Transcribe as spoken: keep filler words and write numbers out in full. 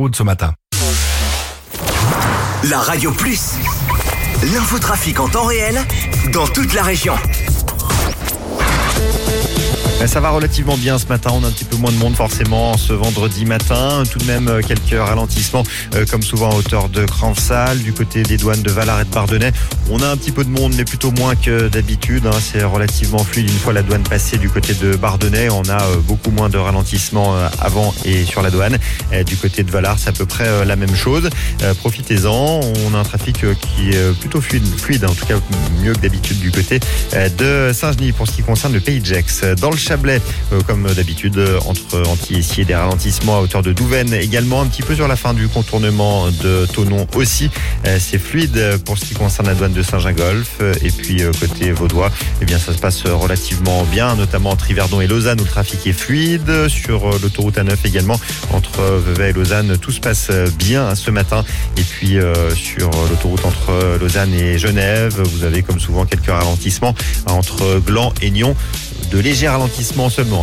autoroute ce matin. La Radio Plus, l'infotrafic en temps réel dans toute la région. Ça va relativement bien ce matin, on a un petit peu moins de monde forcément ce vendredi matin, tout de même quelques ralentissements euh, comme souvent à hauteur de Cranfsal, du côté des douanes de Valar et de Bardonnay. On a un petit peu de monde mais plutôt moins que d'habitude, hein. C'est relativement fluide une fois la douane passée du côté de Bardonnay. On a euh, beaucoup moins de ralentissements euh, avant et sur la douane. Euh, du côté de Valar c'est à peu près euh, la même chose. Euh, profitez-en, on a un trafic euh, qui est plutôt fluide, fluide en tout cas mieux que d'habitude du côté euh, de Saint-Genis pour ce qui concerne le Pays de Gex. Dans le Chablais, euh, comme d'habitude, entre Antilly et des ralentissements à hauteur de Douvaine également, un petit peu sur la fin du contournement de Thonon aussi. Euh, c'est fluide pour ce qui concerne la douane de Saint-Gingolph. Et puis euh, côté vaudois, eh bien, ça se passe relativement bien, notamment entre Yverdon et Lausanne où le trafic est fluide. Sur euh, l'autoroute A neuf également, entre Vevey et Lausanne, tout se passe bien ce matin. Et puis euh, sur l'autoroute entre Lausanne et Genève, vous avez comme souvent quelques ralentissements entre Gland et Nyon. De légers ralentissements seulement.